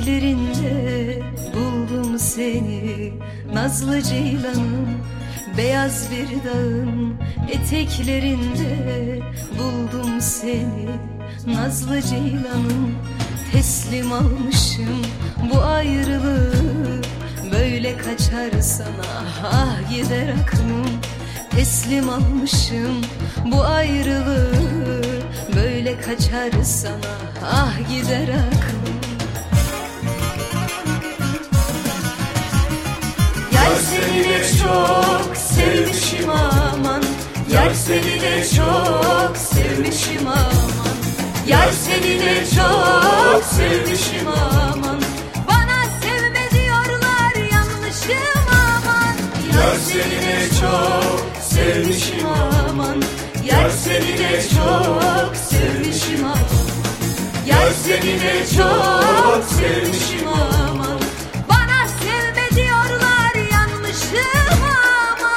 Eteklerinde buldum seni nazlı ceylanım, beyaz bir dağın eteklerinde buldum seni nazlı ceylanım. Teslim almışım bu ayrılığı, böyle kaçar sana ah gider aklım. Teslim almışım bu ayrılığı, böyle kaçar sana ah gider aklım. Yar seni de çok sevmişim aman, yar seni de çok sevmişim aman, yar seni de çok sevmişim aman. Bana sevme diyorlar yanlışım aman. Yar seni de çok sevmişim aman, yar seni de çok sevmişim aman, yar seni de çok sevmişim aman. Bana sevme diyorlar yanlışım aman.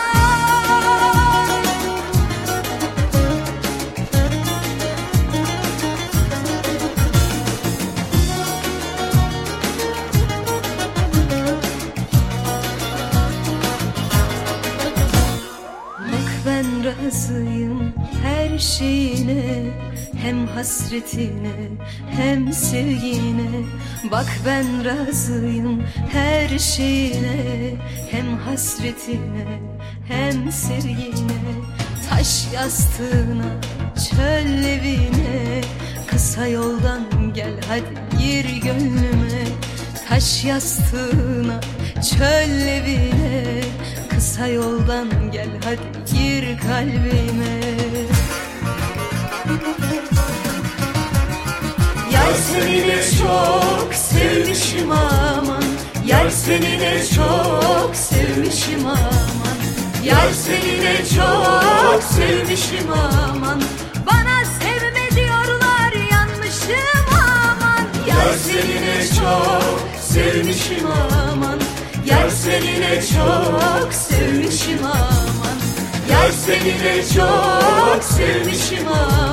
Bak ben razıyım her şeyine, hem hasretine hem sevgine. Bak ben razıyım her şeyine, hem hasretine hem sevgine. Taş yastığına çöl evine, kısa yoldan gel hadi gir gönlüme. Taş yastığına çöl evine, kısa yoldan gel hadi gir kalbime. Yar seni de çok sevmişim aman, yar seni de çok sevmişim aman, yar seni de çok sevmişim aman. Bana sevme diyorlar yanlışım aman. Yar seni de çok sevmişim aman, yar seni de çok sevmişim aman, yar seni de çok sevmişim aman.